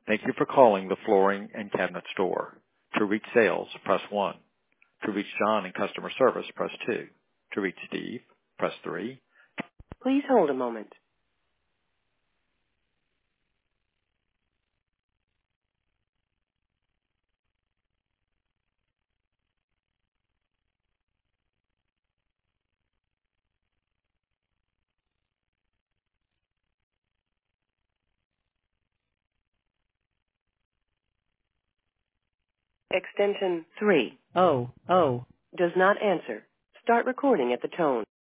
Thank you for calling the Flooring and Cabinet Store. To reach sales, press 1. To reach John in customer service, press 2. To reach Steve, press 3. Please hold a moment. Extension 300 does not answer. Start recording at the tone.